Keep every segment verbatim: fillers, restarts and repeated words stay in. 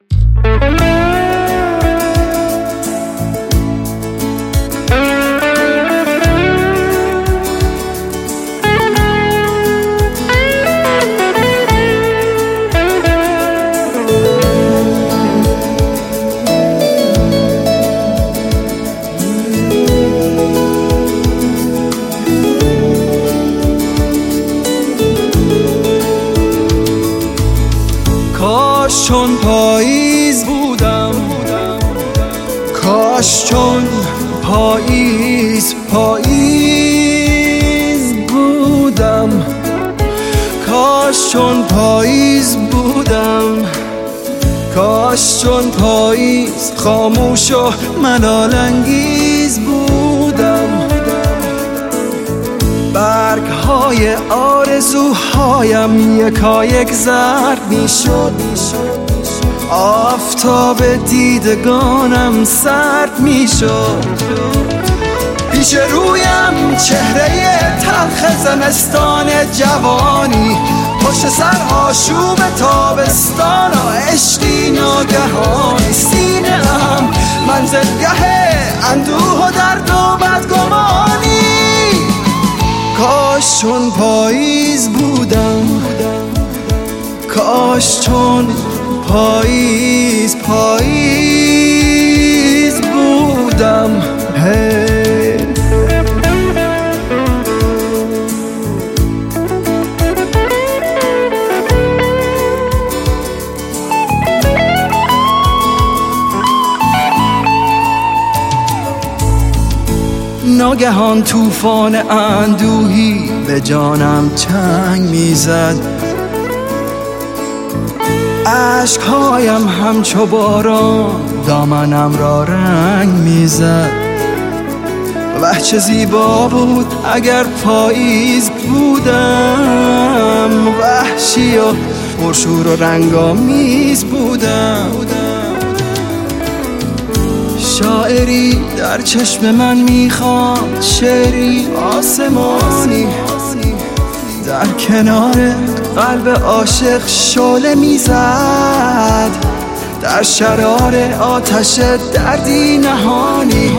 کاش چون پاییز بودم، کاش چون پاییز پاییز بودم، کاش چون پاییز بودم، کاش چون پاییز خاموش و ملال انگیز بودم. برگ های آرزوهایم یکایک زرد می شد، آفتاب دیدگانم سرد می شد. پیش رویم چهره تلخ زمستان جوانی، پشت سر آشوب تابستان و عشقی ناگهانی. سینه ام منزلگه اندوه و درد و بدگمانی. کاش چون پاییز بودم، کاش چون پاییز پاییز بودم. hey. ناگهان طوفان اندوهی به جانم چنگ میزد، اشکهایم همچو باران دامنم را رنگ میزد. وه چه زیبا بود اگر پاییز بودم، وحشی و پرشور و رنگامیز بودم. شاعری در چشم من میخواند، شعری آسمانی در کنار قلب عاشق شعله میزد، در شرار آتش دردی نهانی.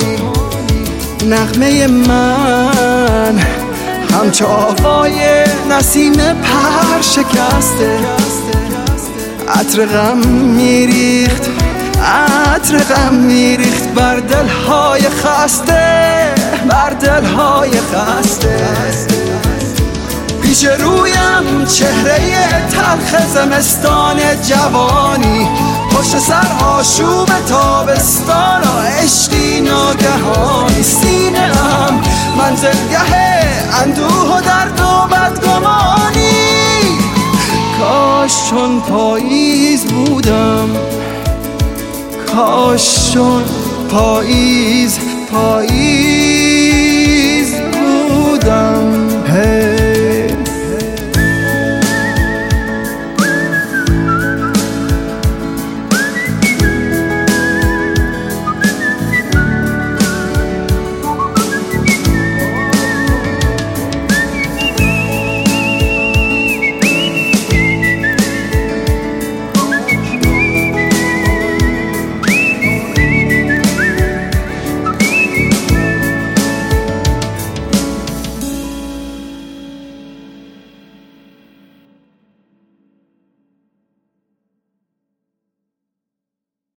نغمه من همچو آوای نسیم پر شکسته، عطر غم میریخت، عطر غم میریخت بر دلهای خسته، بر دلهای خسته. پیش رویم چهره تلخ زمستان جوانی، پشت سر آشوب تابستان و عشقی ناگهانی. سینه ام منزلگه اندوه و درد و بدگمانی. کاش چون پاییز بودم، کاش چون پاییز پاییز